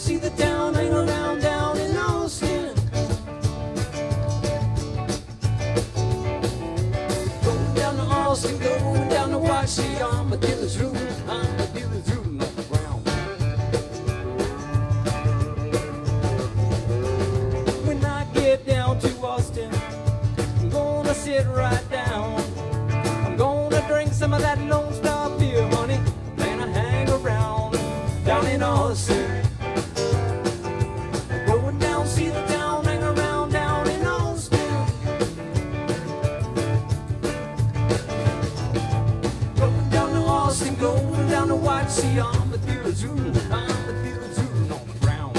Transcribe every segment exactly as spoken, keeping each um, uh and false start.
see the town hang around down in Austin. Going down to Austin, going down to watch the armadillos rootin', armadillos rootin' on the ground. When I get down to Austin, I'm gonna sit right down. I'm gonna drink some of that Lone Star beer, honey, then I hang around down in Austin. Going down, see the town, hang around down in Austin. Going down to Austin, going down to watch the armadillos rootin', armadillos rootin' on the ground.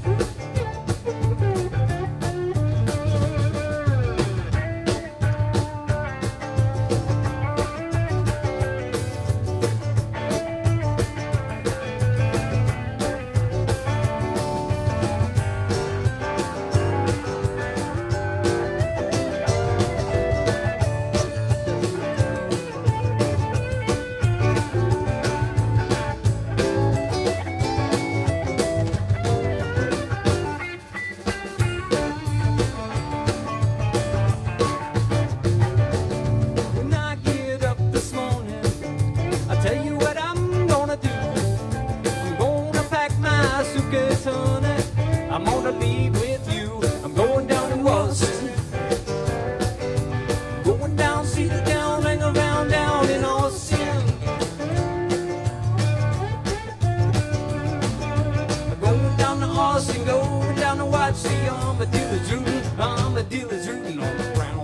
When I get up this morning, I tell you what I'm gonna do. I'm gonna pack my suitcase, honey. I'm gonna leave with you. I'm going down to Austin. Going down, see the town, hang around down in Austin. Going down to Austin, going down to watch the armadillos rootin', armadillos rootin' on the ground.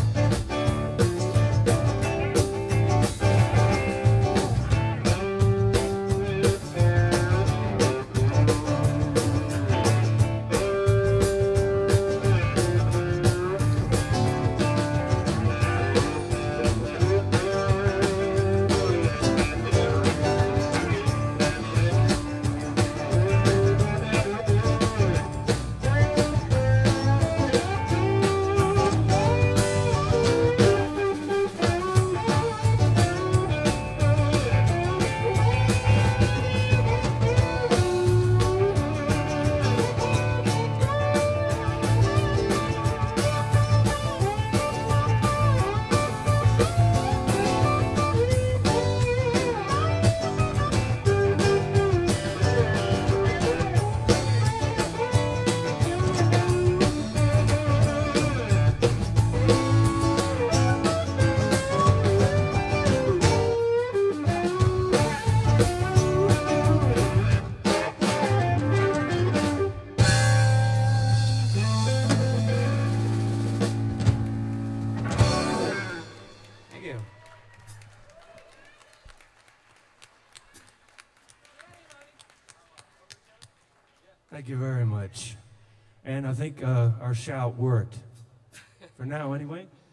Thank you. Thank you very much. And I think uh, our shout worked. For now, anyway.